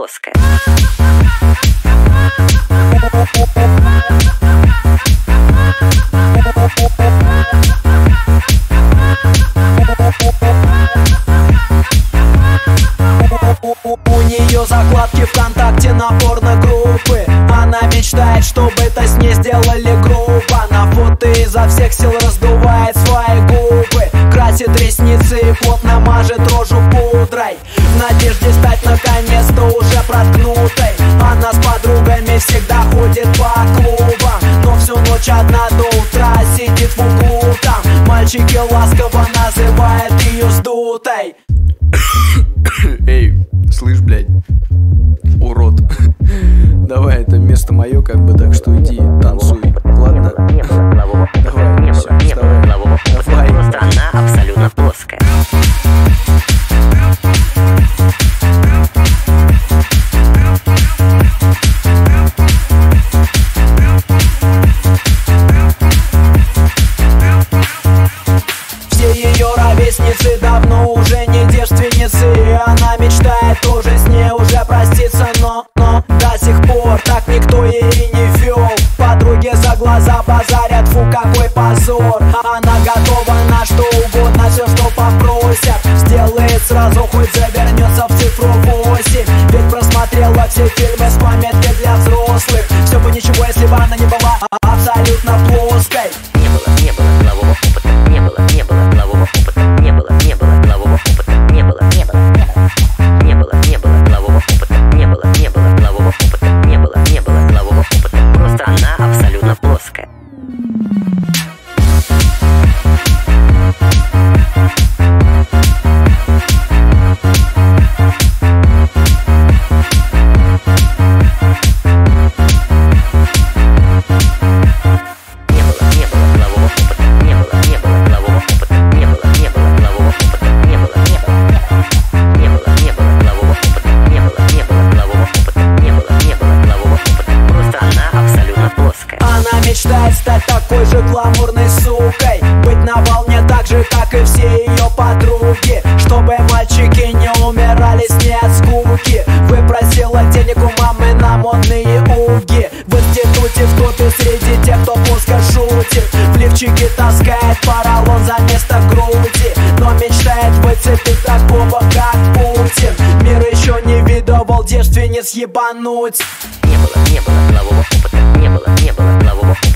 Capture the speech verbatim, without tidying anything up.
плоская. У нее закладки ВКонтакте на порно-группы. Она мечтает, чтобы это с ней сделали грубо. На фото изо всех сил раздувает свои губы, красит ресницы и плотно мажет рожу пудрой, в надежде стать наконец-то уже проткнутой. Она с подругами всегда ходит по клубам, но всю ночь одна до утра сидит в углу там. Мальчики ласково называют ее сдутой. Эй, слышь, блядь, урод. Давай, это место мое, как бы, так что иди, танцуй. Ладно? Давай, все, вставай. Давай. Страна абсолютно плоская. Все ее ровесницы давно уже не девственницы, и она мечтает тоже с ней уже проститься, но, но до сих пор так никто ей и не вел. Подруги за глаза базарят, фу, какой позор. Она готова на что угодно, все, что попросят, сделает сразу, хоть завернется в цифру восемь. Ведь просмотрела все фильмы с пометкой для взрослых. Все бы ничего, если бы она не была абсолютно плоской. Не было, не было полового опыта, не было, не было полового опыта, не было, не было полового опыта, не было, не было, не было, не было полового опыта, не было, не было полового опыта, не было, не было полового опыта. Просто она абсолютно плоская. Мечтает стать такой же гламурной сукой, быть на волне так же, как и все ее подруги, чтобы мальчики не умирали с ней от скуки. Выпросила денег у мамы на модные уги, в институте в топе среди тех, кто плоско шутит, в лифчике таскает поролон за место груди, но мечтает выцепить такого, как Путин. Мир еще не видывал девственниц ебануть. Не было, не было полового опыта, не было, не было полового опыта.